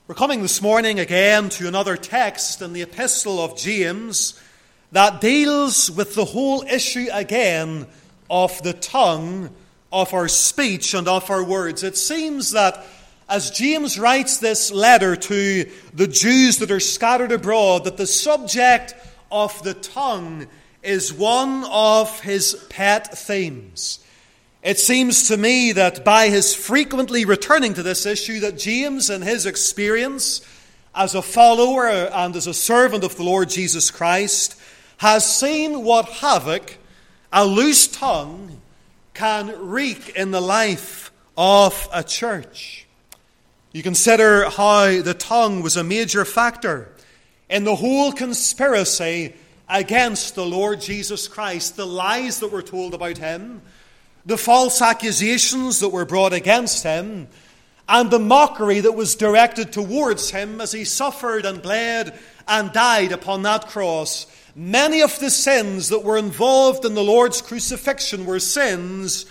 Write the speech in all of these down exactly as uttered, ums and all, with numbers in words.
We're coming this morning again to another text in the Epistle of James that deals with the whole issue again of the tongue, of our speech and of our words. It seems that as James writes this letter to the Jews that are scattered abroad, that the subject of the tongue is one of his pet themes. It seems to me that by his frequently returning to this issue, that James, in his experience as a follower and as a servant of the Lord Jesus Christ, has seen what havoc a loose tongue can wreak in the life of a church. You consider how the tongue was a major factor in the whole conspiracy against the Lord Jesus Christ, the lies that were told about him, the false accusations that were brought against him, and the mockery that was directed towards him as he suffered and bled and died upon that cross. Many of the sins that were involved in the Lord's crucifixion were sins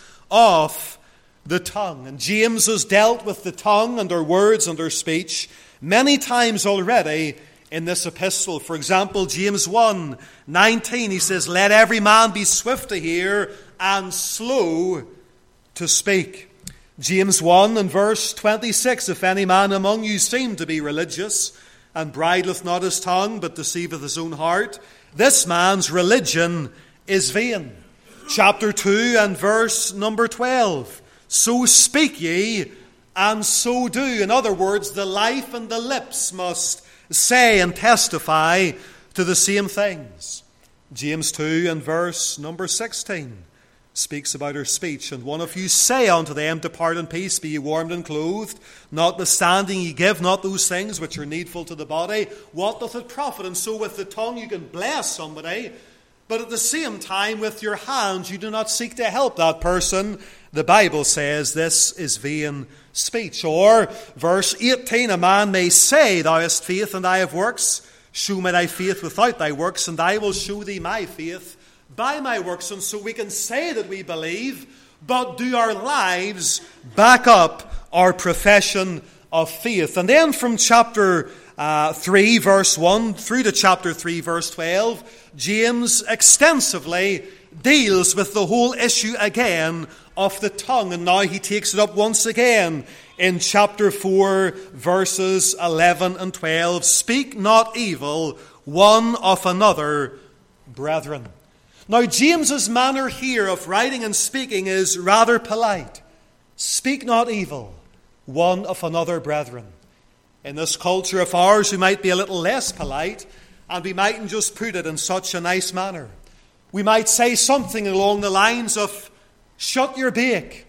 of the tongue. And James has dealt with the tongue and our words and our speech many times already in this epistle. For example, James one nineteen, he says, "Let every man be swift to hear and slow to speak." James one and verse twenty-six, "If any man among you seem to be religious, and bridleth not his tongue, but deceiveth his own heart, this man's religion is vain." Chapter two and verse number twelve, "So speak ye, and so do." In other words, the life and the lips must say and testify to the same things. James two and verse number sixteen speaks about our speech. "And one of you say unto them, Depart in peace, be ye warmed and clothed, notwithstanding ye give not those things which are needful to the body. What doth it profit?" And so with the tongue you can bless somebody, but at the same time with your hands you do not seek to help that person. The Bible says this is vain speech. Or verse eighteen, "A man may say, Thou hast faith and I have works. Show me thy faith without thy works, and I will show thee my faith by my works." And so we can say that we believe, but do our lives back up our profession of faith? And then from chapter uh, three, verse one, through to chapter three, verse twelve, James extensively deals with the whole issue again of the tongue. And now he takes it up once again in chapter four, verses eleven and twelve. "Speak not evil one of another, brethren." Now, James's manner here of writing and speaking is rather polite. Speak not evil one of another, brethren. In this culture of ours, we might be a little less polite, and we mightn't just put it in such a nice manner. We might say something along the lines of, "Shut your bake,"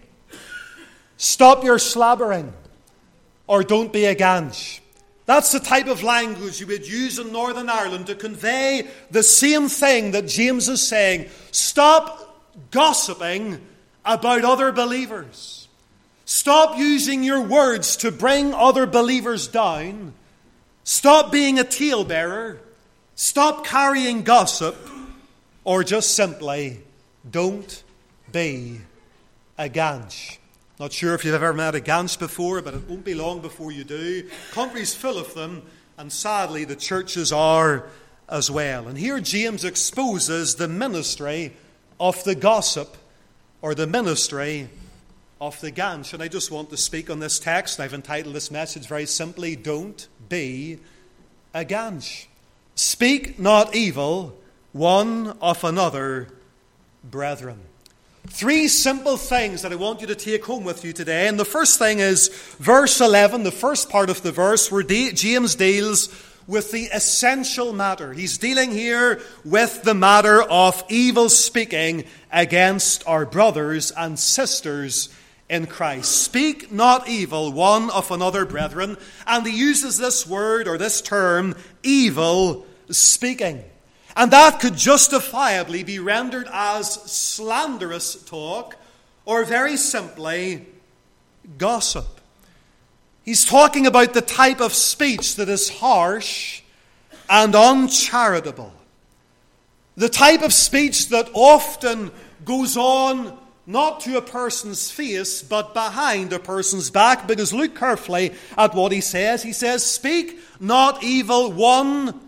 "Stop your slabbering," or "Don't be a ganch." That's the type of language you would use in Northern Ireland to convey the same thing that James is saying. Stop gossiping about other believers. Stop using your words to bring other believers down. Stop being a talebearer. Stop carrying gossip. Or just simply, don't be a ganch. Not sure if you've ever met a ganch before, but it won't be long before you do. Country's full of them, and sadly the churches are as well. And here James exposes the ministry of the gossip, or the ministry of the ganch. And I just want to speak on this text. I've entitled this message very simply, "Don't be a ganch." Speak not evil one of another, brethren. Three simple things that I want you to take home with you today. And the first thing is verse eleven, the first part of the verse, where James deals with the essential matter. He's dealing here with the matter of evil speaking against our brothers and sisters in Christ. Speak not evil one of another, brethren. And he uses this word or this term, evil speaking. And that could justifiably be rendered as slanderous talk, or very simply, gossip. He's talking about the type of speech that is harsh and uncharitable. The type of speech that often goes on not to a person's face, but behind a person's back. Because look carefully at what he says. He says, speak not evil one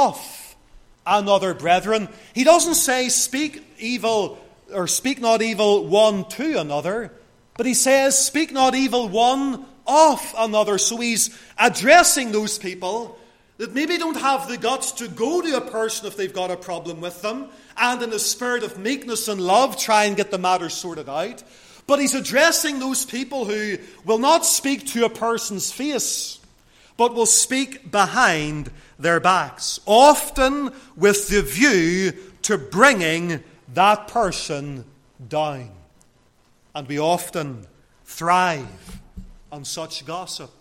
of another, brethren. He doesn't say speak evil or speak not evil one to another, but he says speak not evil one of another. So he's addressing those people that maybe don't have the guts to go to a person if they've got a problem with them, and in a spirit of meekness and love try and get the matter sorted out. But he's addressing those people who will not speak to a person's face, but will speak behind their backs, often with the view to bringing that person down. And we often thrive on such gossip.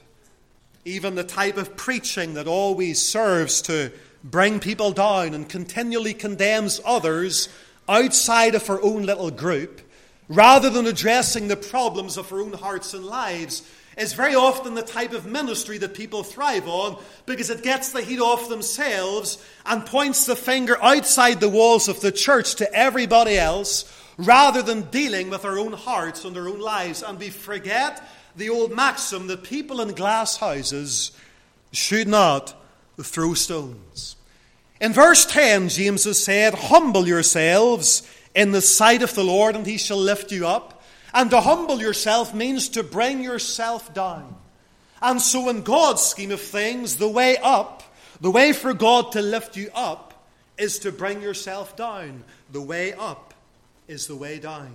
Even the type of preaching that always serves to bring people down and continually condemns others outside of our own little group, rather than addressing the problems of our own hearts and lives, is very often the type of ministry that people thrive on, because it gets the heat off themselves and points the finger outside the walls of the church to everybody else, rather than dealing with our own hearts and our own lives. And we forget the old maxim that people in glass houses should not throw stones. In verse ten, James has said, humble yourselves in the sight of the Lord, and he shall lift you up. And to humble yourself means to bring yourself down. And so in God's scheme of things, the way up, the way for God to lift you up, is to bring yourself down. The way up is the way down.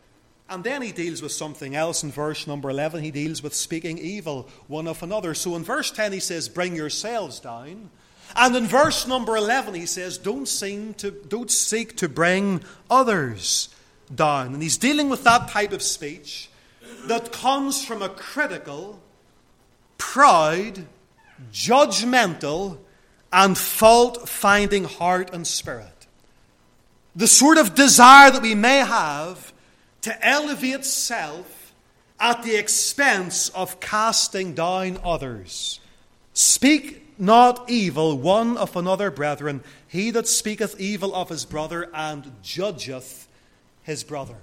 And then he deals with something else in verse number eleven. He deals with speaking evil one of another. So in verse ten he says, bring yourselves down. And in verse number eleven he says, don't seem to, don't seek to bring others down. And he's dealing with that type of speech that comes from a critical, proud, judgmental, and fault-finding heart and spirit. The sort of desire that we may have to elevate self at the expense of casting down others. Speak not evil one of another, brethren. He that speaketh evil of his brother and judgeth his brother.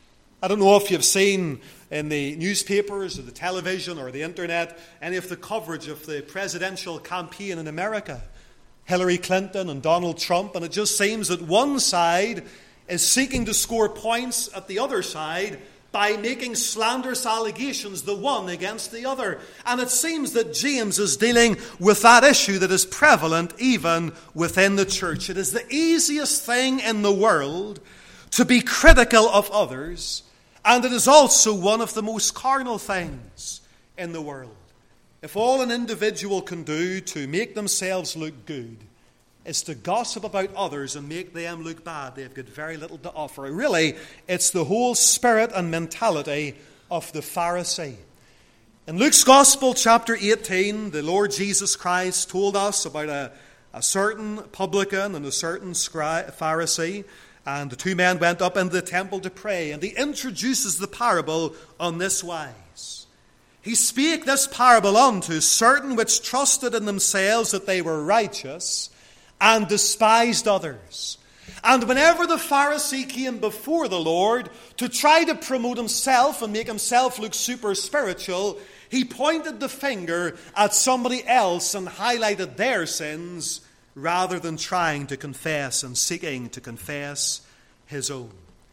I don't know if you've seen in the newspapers or the television or the internet any of the coverage of the presidential campaign in America. Hillary Clinton and Donald Trump, and it just seems that one side is seeking to score points at the other side by making slanderous allegations, the one against the other. And it seems that James is dealing with that issue that is prevalent even within the church. It is the easiest thing in the world to be critical of others, and it is also one of the most carnal things in the world. If all an individual can do to make themselves look good is to gossip about others and make them look bad, they've got very little to offer. Really, it's the whole spirit and mentality of the Pharisee. In Luke's Gospel, chapter eighteen, the Lord Jesus Christ told us about a, a certain publican and a certain scri- Pharisee, and the two men went up into the temple to pray, and he introduces the parable on this wise. He spake this parable unto certain which trusted in themselves that they were righteous, and despised others. And whenever the Pharisee came before the Lord to try to promote himself and make himself look super spiritual, he pointed the finger at somebody else and highlighted their sins, rather than trying to confess and seeking to confess his own.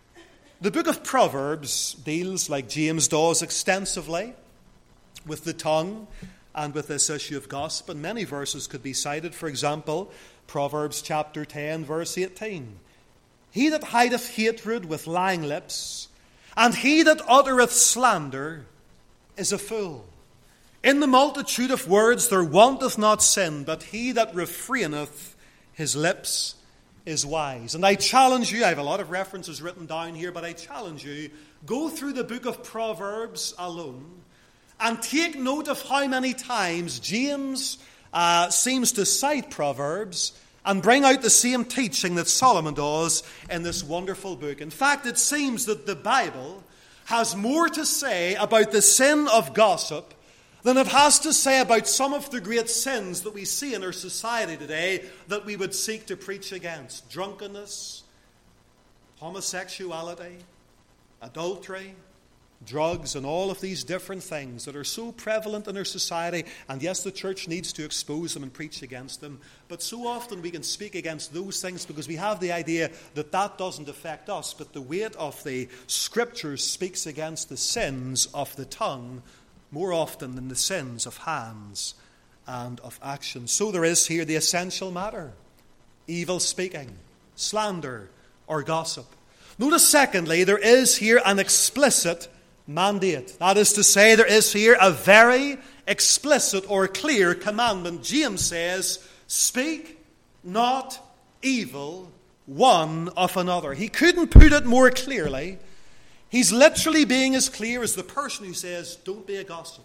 The book of Proverbs deals, like James does, extensively with the tongue and with this issue of gossip, and many verses could be cited. For example, Proverbs chapter ten, verse eighteen. He that hideth hatred with lying lips, and he that uttereth slander, is a fool. In the multitude of words there wanteth not sin, but he that refraineth his lips is wise. And I challenge you, I have a lot of references written down here, but I challenge you, go through the book of Proverbs alone and take note of how many times James uh, seems to cite Proverbs and bring out the same teaching that Solomon does in this wonderful book. In fact, it seems that the Bible has more to say about the sin of gossip than it has to say about some of the great sins that we see in our society today that we would seek to preach against. Drunkenness, homosexuality, adultery, drugs, and all of these different things that are so prevalent in our society. And yes, the church needs to expose them and preach against them. But so often we can speak against those things because we have the idea that that doesn't affect us. But the weight of the Scriptures speaks against the sins of the tongue more often than the sins of hands and of action. So there is here the essential matter: evil speaking, slander, or gossip. Notice, secondly, there is here an explicit mandate. That is to say, there is here a very explicit or clear commandment. James says, speak not evil one of another. He couldn't put it more clearly. He's literally being as clear as the person who says, don't be a gossip.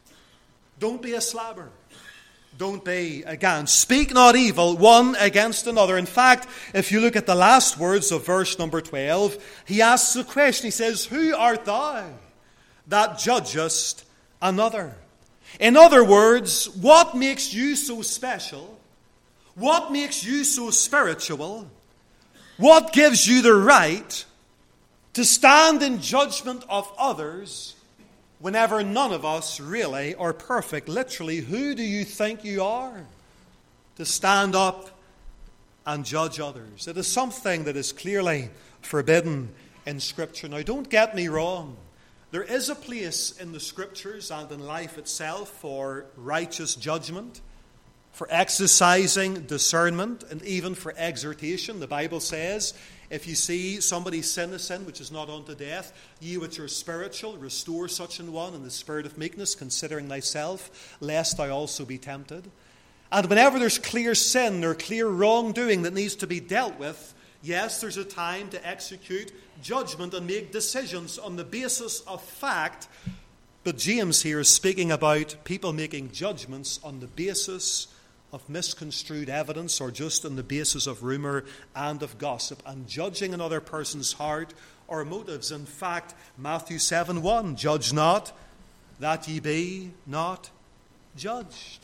Don't be a slabber. Don't be, again, speak not evil one against another. In fact, if you look at the last words of verse number twelve, he asks a question. He says, who art thou that judgest another? In other words, what makes you so special? What makes you so spiritual? What gives you the right to stand in judgment of others whenever none of us really are perfect? Literally, who do you think you are to stand up and judge others? It is something that is clearly forbidden in Scripture. Now, don't get me wrong. There is a place in the Scriptures and in life itself for righteous judgment, for exercising discernment, and even for exhortation. The Bible says, if you see somebody sin a sin which is not unto death, ye which are spiritual, restore such an one in the spirit of meekness, considering thyself, lest thou also be tempted. And whenever there's clear sin or clear wrongdoing that needs to be dealt with, yes, there's a time to execute judgment and make decisions on the basis of fact. But James here is speaking about people making judgments on the basis of misconstrued evidence, or just on the basis of rumor and of gossip, and judging another person's heart or motives. In fact, Matthew seven one, judge not that ye be not judged.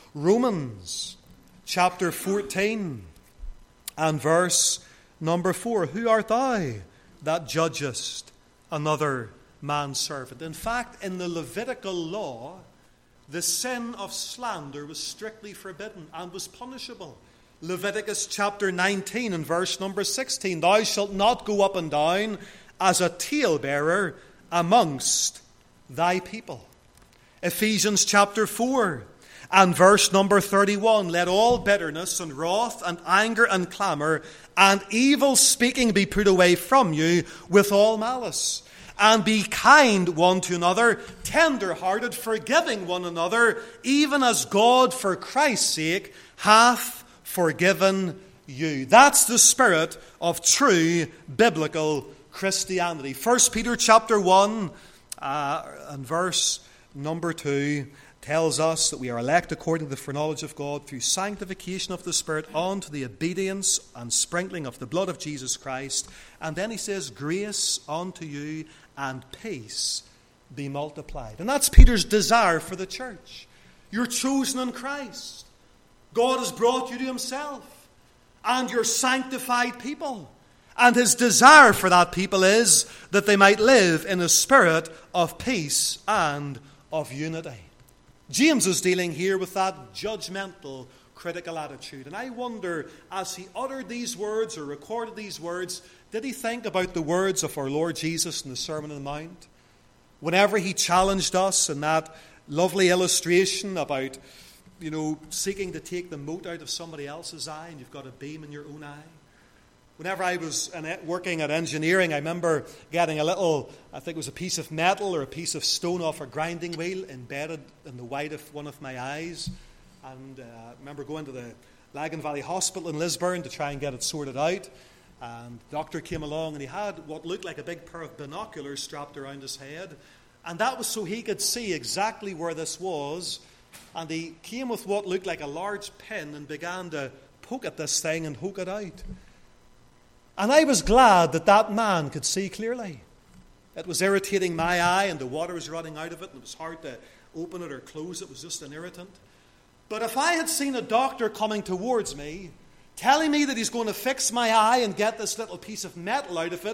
Romans chapter fourteen and verse number four, who art thou that judgest another man's servant? In fact, in the Levitical law, the sin of slander was strictly forbidden and was punishable. Leviticus chapter nineteen and verse number sixteen, thou shalt not go up and down as a talebearer amongst thy people. Ephesians chapter four and verse number thirty-one, let all bitterness and wrath and anger and clamour and evil speaking be put away from you with all malice. And be kind one to another, tender-hearted, forgiving one another, even as God for Christ's sake hath forgiven you. That's the spirit of true biblical Christianity. First Peter chapter one uh, and verse number two tells us that we are elect according to the foreknowledge of God through sanctification of the Spirit unto the obedience and sprinkling of the blood of Jesus Christ. And then he says, grace unto you and peace be multiplied. And that's Peter's desire for the church. You're chosen in Christ. God has brought you to himself. And you're sanctified people. And his desire for that people is that they might live in a spirit of peace and of unity. James is dealing here with that judgmental, critical attitude. And I wonder, as he uttered these words or recorded these words, did he think about the words of our Lord Jesus in the Sermon on the Mount? Whenever he challenged us in that lovely illustration about, you know, seeking to take the mote out of somebody else's eye and you've got a beam in your own eye. Whenever I was working at engineering, I remember getting a little, I think it was a piece of metal or a piece of stone off a grinding wheel embedded in the white of one of my eyes. And uh, I remember going to the Lagan Valley Hospital in Lisburn to try and get it sorted out. And the doctor came along and he had what looked like a big pair of binoculars strapped around his head. And that was so he could see exactly where this was. And he came with what looked like a large pin and began to poke at this thing and poke it out. And I was glad that that man could see clearly. It was irritating my eye and the water was running out of it and it was hard to open it or close it. It was just an irritant. But if I had seen a doctor coming towards me, telling me that he's going to fix my eye and get this little piece of metal out of it,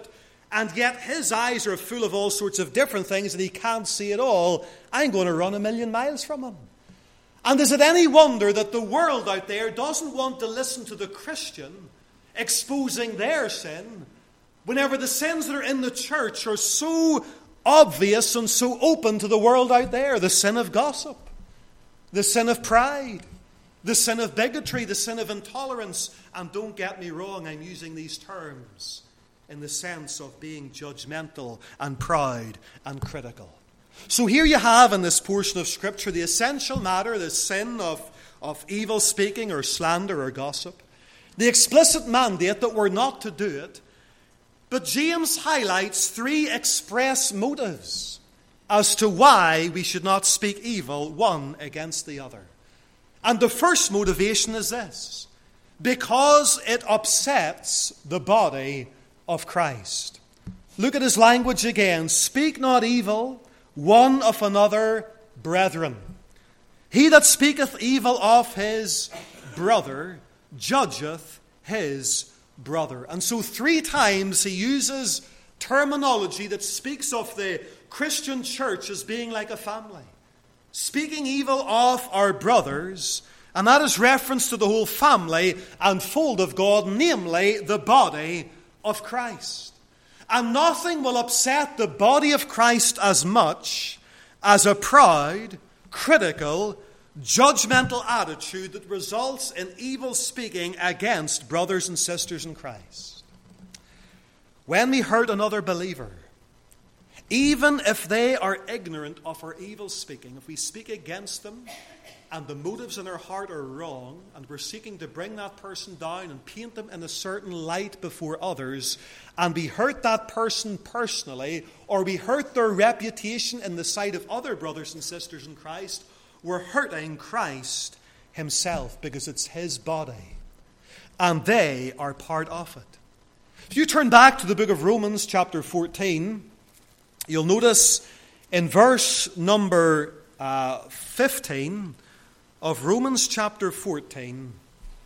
and yet his eyes are full of all sorts of different things and he can't see it all, I'm going to run a million miles from him. And is it any wonder that the world out there doesn't want to listen to the Christian exposing their sin, whenever the sins that are in the church are so obvious and so open to the world out there? The sin of gossip, the sin of pride, the sin of bigotry, the sin of intolerance. And don't get me wrong, I'm using these terms in the sense of being judgmental and proud and critical. So here you have in this portion of Scripture the essential matter, the sin of, of evil speaking or slander or gossip, the explicit mandate that we're not to do it. But James highlights three express motives as to why we should not speak evil one against the other. And the first motivation is this: because it upsets the body of Christ. Look at his language again. Speak not evil one of another, brethren. He that speaketh evil of his brother judgeth his brother. And so three times he uses terminology that speaks of the Christian church as being like a family. Speaking evil of our brothers, and that is reference to the whole family and fold of God, namely the body of Christ. And nothing will upset the body of Christ as much as a proud, critical, judgmental attitude that results in evil speaking against brothers and sisters in Christ. When we hurt another believer, even if they are ignorant of our evil speaking, if we speak against them and the motives in our heart are wrong, and we're seeking to bring that person down and paint them in a certain light before others, and we hurt that person personally, or we hurt their reputation in the sight of other brothers and sisters in Christ, we're hurting Christ himself, because it's his body, and they are part of it. If you turn back to the book of Romans chapter fourteen, you'll notice in verse number uh, fifteen of Romans chapter fourteen,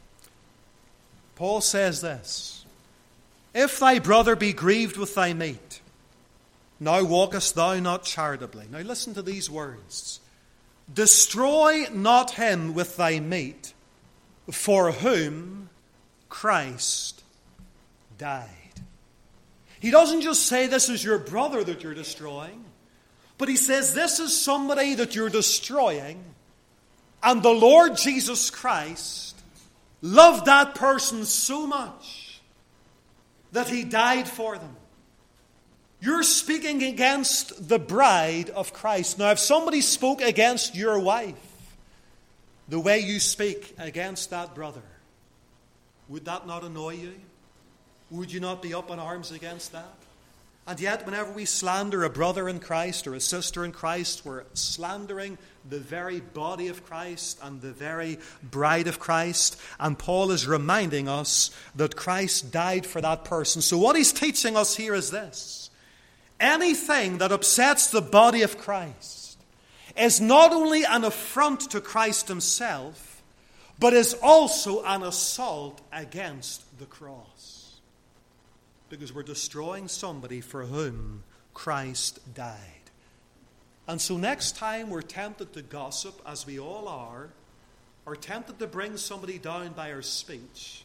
Paul says this: if thy brother be grieved with thy meat, now walkest thou not charitably. Now listen to these words. Destroy not him with thy meat, for whom Christ died. He doesn't just say this is your brother that you're destroying, but he says this is somebody that you're destroying, and the Lord Jesus Christ loved that person so much that he died for them. You're speaking against the bride of Christ. Now, if somebody spoke against your wife the way you speak against that brother, would that not annoy you? Would you not be up in arms against that? And yet, whenever we slander a brother in Christ or a sister in Christ, we're slandering the very body of Christ and the very bride of Christ. And Paul is reminding us that Christ died for that person. So what he's teaching us here is this: anything that upsets the body of Christ is not only an affront to Christ himself, but is also an assault against the cross. Because we're destroying somebody for whom Christ died. And so next time we're tempted to gossip, as we all are, or tempted to bring somebody down by our speech,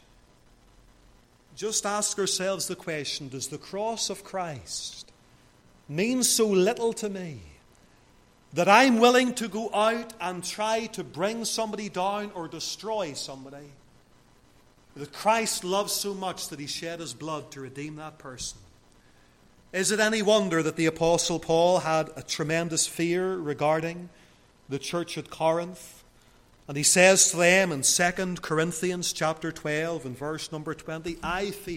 just ask ourselves the question: does the cross of Christ mean so little to me that I'm willing to go out and try to bring somebody down or destroy somebody, that Christ loves so much that he shed his blood to redeem that person? Is it any wonder that the Apostle Paul had a tremendous fear regarding the church at Corinth? And he says to them in Second Corinthians chapter twelve and verse number twenty, I fear.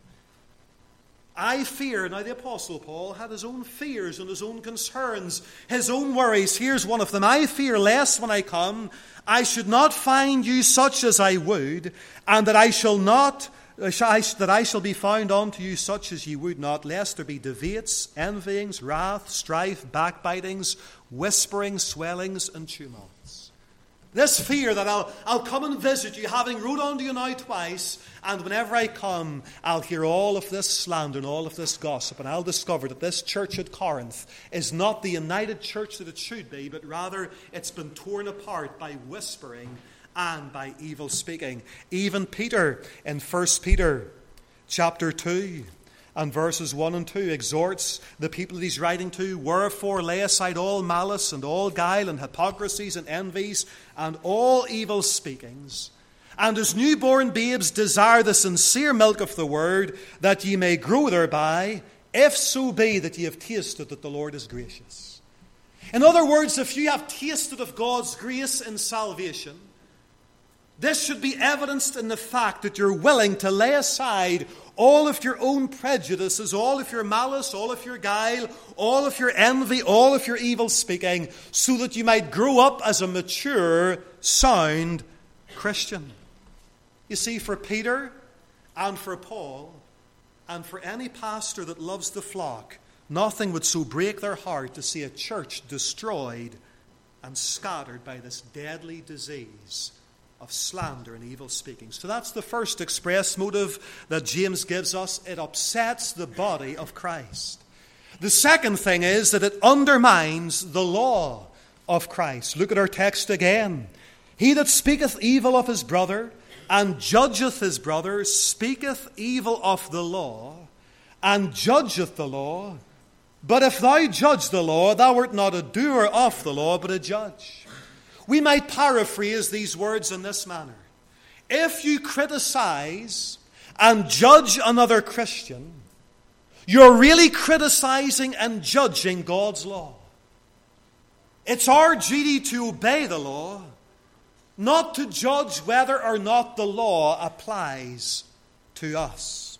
I fear. Now the Apostle Paul had his own fears and his own concerns, his own worries. Here's one of them. I fear lest when I come, I should not find you such as I would, and that I shall not, that I shall be found unto you such as ye would not, lest there be debates, envyings, wrath, strife, backbitings, whisperings, swellings, and tumults. This fear that I'll, I'll come and visit you, having wrote unto you now twice, and whenever I come, I'll hear all of this slander and all of this gossip, and I'll discover that this church at Corinth is not the united church that it should be, but rather it's been torn apart by whispering and by evil speaking. Even Peter in First Peter chapter two and verses one and two exhorts the people that he's writing to, wherefore lay aside all malice and all guile and hypocrisies and envies and all evil speakings, and as newborn babes desire the sincere milk of the word, that ye may grow thereby, if so be that ye have tasted that the Lord is gracious. In other words, if you have tasted of God's grace in salvation, this should be evidenced in the fact that you're willing to lay aside all of your own prejudices, all of your malice, all of your guile, all of your envy, all of your evil speaking, so that you might grow up as a mature, sound Christian. You see, for Peter and for Paul and for any pastor that loves the flock, nothing would so break their heart to see a church destroyed and scattered by this deadly disease of slander and evil speaking. So that's the first express motive that James gives us. It upsets the body of Christ. The second thing is that it undermines the law of Christ. Look at our text again. He that speaketh evil of his brother and judgeth his brother speaketh evil of the law and judgeth the law. But if thou judge the law, thou art not a doer of the law, but a judge. We might paraphrase these words in this manner. If you criticize and judge another Christian, you're really criticizing and judging God's law. It's our duty to obey the law, not to judge whether or not the law applies to us.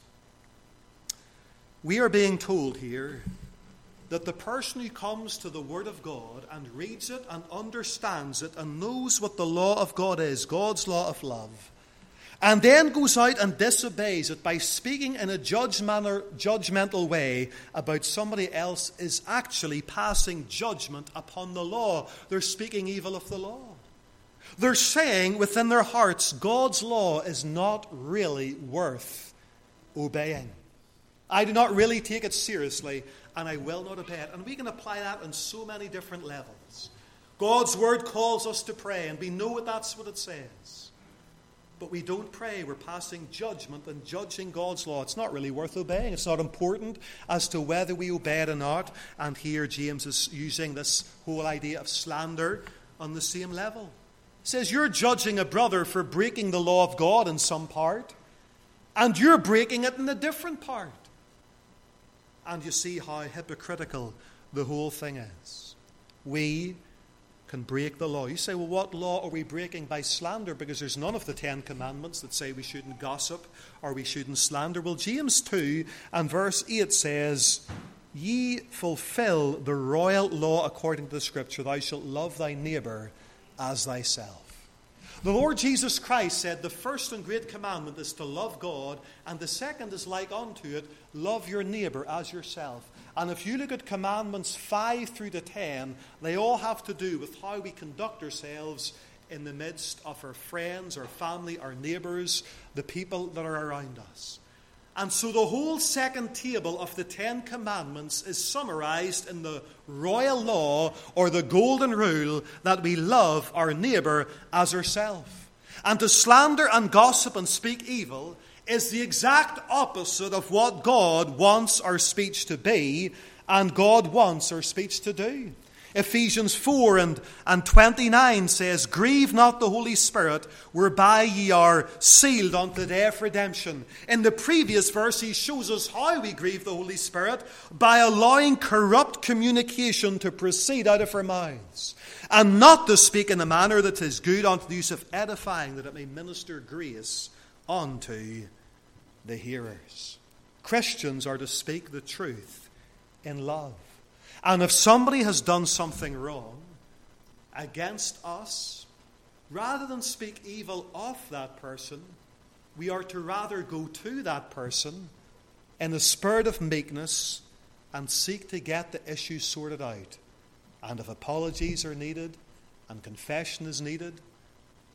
We are being told here that the person who comes to the Word of God and reads it and understands it and knows what the law of God is, God's law of love, and then goes out and disobeys it by speaking in a judgmental way about somebody else, is actually passing judgment upon the law. They're speaking evil of the law. They're saying within their hearts, God's law is not really worth obeying. I do not really take it seriously, and I will not obey it. And we can apply that on so many different levels. God's word calls us to pray, and we know that that's what it says. But we don't pray. We're passing judgment and judging God's law. It's not really worth obeying. It's not important as to whether we obey it or not. And here James is using this whole idea of slander on the same level. He says, you're judging a brother for breaking the law of God in some part, and you're breaking it in a different part. And you see how hypocritical the whole thing is. We can break the law. You say, well, what law are we breaking by slander? Because there's none of the Ten Commandments that say we shouldn't gossip or we shouldn't slander. Well, James two and verse eight says, ye fulfill the royal law according to the Scripture, thou shalt love thy neighbour as thyself. The Lord Jesus Christ said the first and great commandment is to love God, and the second is like unto it, love your neighbour as yourself. And if you look at commandments five through to ten, they all have to do with how we conduct ourselves in the midst of our friends, our family, our neighbours, the people that are around us. And so the whole second table of the Ten Commandments is summarized in the royal law, or the golden rule, that we love our neighbour as ourselves. And to slander and gossip and speak evil is the exact opposite of what God wants our speech to be and God wants our speech to do. Ephesians four and, and twenty-nine says, grieve not the Holy Spirit, whereby ye are sealed unto the day of redemption. In the previous verse, he shows us how we grieve the Holy Spirit, by allowing corrupt communication to proceed out of our mouths, and not to speak in a manner that is good unto the use of edifying, that it may minister grace unto the hearers. Christians are to speak the truth in love. And if somebody has done something wrong against us, rather than speak evil of that person, we are to rather go to that person in a spirit of meekness and seek to get the issue sorted out. And if apologies are needed and confession is needed,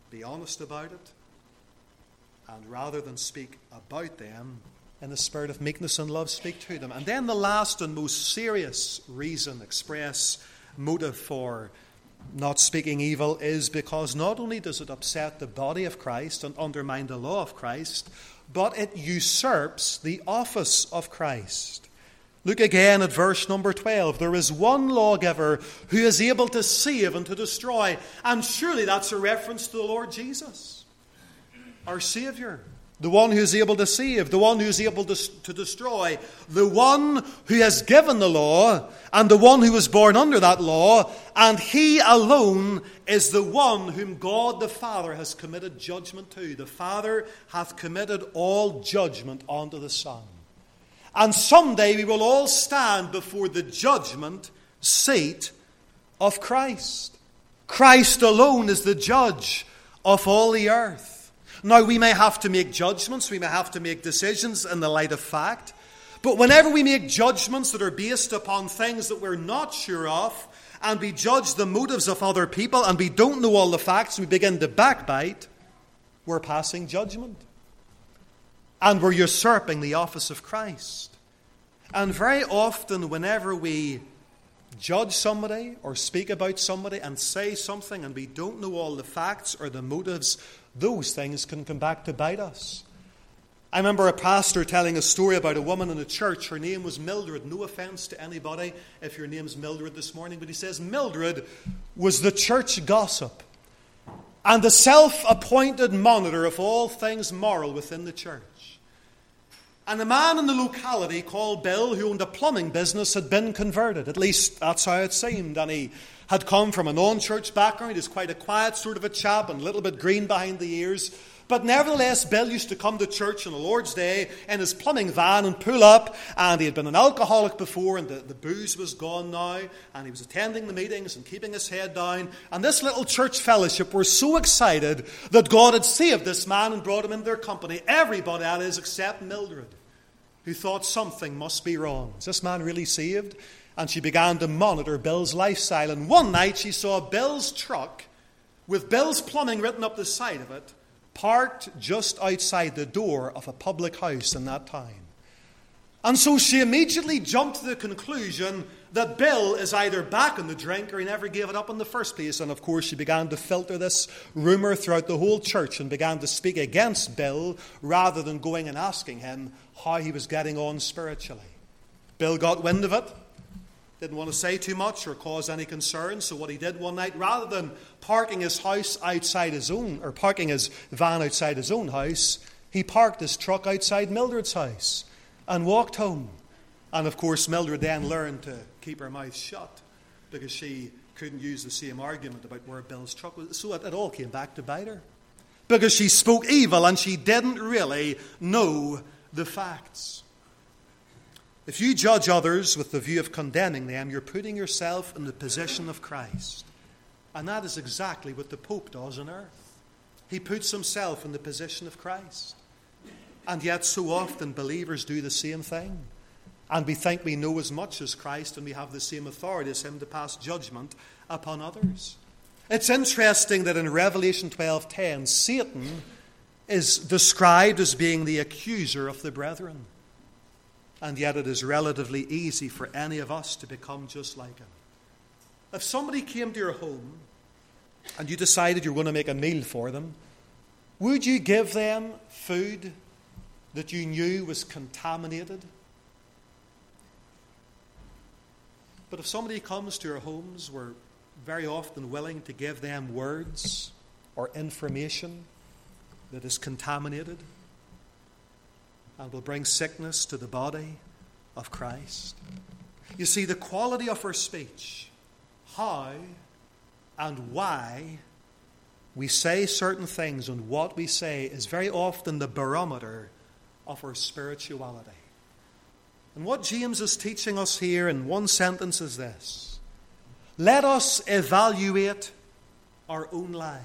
be honest about it, and rather than speak about them, in the spirit of meekness and love, speak to them. And then the last and most serious reason, express motive for not speaking evil is because not only does it upset the body of Christ and undermine the law of Christ, but it usurps the office of Christ. Look again at verse number twelve. There is one lawgiver who is able to save and to destroy. And surely that's a reference to the Lord Jesus, our Savior. The one who is able to save, the one who is able to, to destroy, the one who has given the law, and the one who was born under that law, and he alone is the one whom God the Father has committed judgment to. The Father hath committed all judgment unto the Son. And someday we will all stand before the judgment seat of Christ. Christ alone is the judge of all the earth. Now, we may have to make judgments, we may have to make decisions in the light of fact, but whenever we make judgments that are based upon things that we're not sure of, and we judge the motives of other people, and we don't know all the facts, and we begin to backbite, we're passing judgment. And we're usurping the office of Christ. And very often, whenever we judge somebody or speak about somebody and say something and we don't know all the facts or the motives, those things can come back to bite us. I remember a pastor telling a story about a woman in a church. Her name was Mildred. No offense to anybody if your name's Mildred this morning, but he says Mildred was the church gossip and the self-appointed monitor of all things moral within the church. And a man in the locality called Bill, who owned a plumbing business, had been converted. At least that's how it seemed. And he had come from a non-church background. He was quite a quiet sort of a chap and a little bit green behind the ears. But nevertheless, Bill used to come to church on the Lord's Day in his plumbing van and pull up. And he had been an alcoholic before, and the, the booze was gone now. And he was attending the meetings and keeping his head down. And this little church fellowship were so excited that God had saved this man and brought him into their company. Everybody, that is, except Mildred, who thought something must be wrong. Is this man really saved? And she began to monitor Bill's lifestyle. And one night she saw Bill's truck with Bill's plumbing written up the side of it, parked just outside the door of a public house in that town. And so she immediately jumped to the conclusion that Bill is either back in the drink or he never gave it up in the first place. And of course she began to filter this rumour throughout the whole church and began to speak against Bill rather than going and asking him how he was getting on spiritually. Bill got wind of it, didn't want to say too much or cause any concern. So what he did one night, rather than parking his house outside his own, or parking his van outside his own house, he parked his truck outside Mildred's house and walked home. And of course, Mildred then learned to keep her mouth shut because she couldn't use the same argument about where Bill's truck was. So it, it all came back to bite her because she spoke evil and she didn't really know the facts. If you judge others with the view of condemning them, you're putting yourself in the position of Christ. And that is exactly what the Pope does on earth. He puts himself in the position of Christ. And yet so often believers do the same thing. And we think we know as much as Christ and we have the same authority as him to pass judgment upon others. It's interesting that in Revelation twelve ten, Satan is described as being the accuser of the brethren. And yet it is relatively easy for any of us to become just like him. If somebody came to your home and you decided you were going to make a meal for them, would you give them food that you knew was contaminated? But if somebody comes to your homes, we're very often willing to give them words or information that is contaminated and will bring sickness to the body of Christ. You see, the quality of our speech, how and why we say certain things and what we say is very often the barometer of our spirituality. And what James is teaching us here in one sentence is this: let us evaluate our own lives.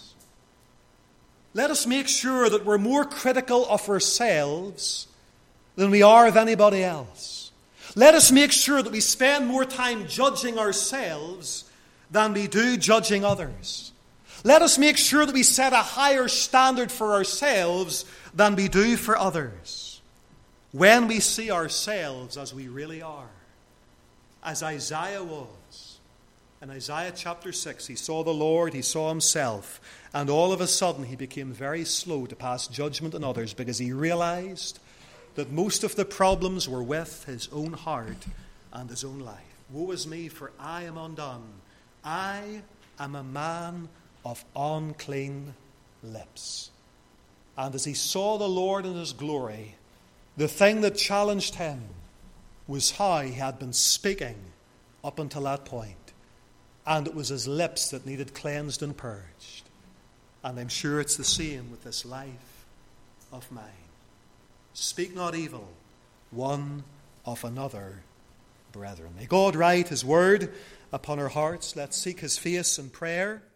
Let us make sure that we're more critical of ourselves than we are of anybody else. Let us make sure that we spend more time judging ourselves than we do judging others. Let us make sure that we set a higher standard for ourselves than we do for others. When we see ourselves as we really are, as Isaiah was. In Isaiah chapter six, he saw the Lord, he saw himself, and all of a sudden he became very slow to pass judgment on others because he realized that most of the problems were with his own heart and his own life. Woe is me, for I am undone. I am a man of unclean lips. And as he saw the Lord in his glory, the thing that challenged him was how he had been speaking up until that point. And it was his lips that needed cleansed and purged. And I'm sure it's the same with this life of mine. Speak not evil one of another, brethren. May God write his word upon our hearts. Let's seek his face in prayer.